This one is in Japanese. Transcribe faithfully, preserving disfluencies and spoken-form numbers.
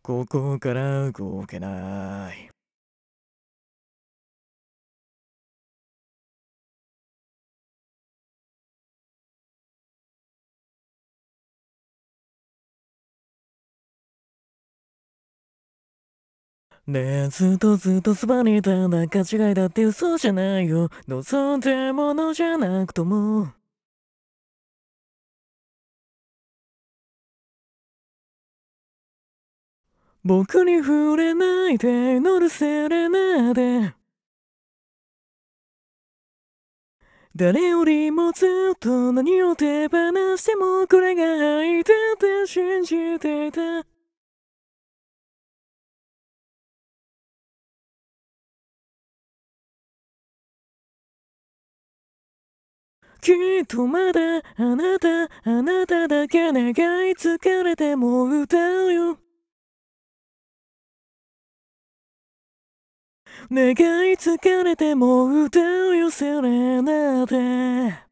ここから動けない。ねえ、ずっとずっとそばにいたんだ。勘違いだって嘘じゃないよ。望んでものじゃなくとも。僕に触れないで祈るセレナで。誰よりもずっと何を手放してもこれが愛だって信じていた。きっとまだあなたあなただけ願い疲れても歌うよ。願い疲れても歌うよセレナで。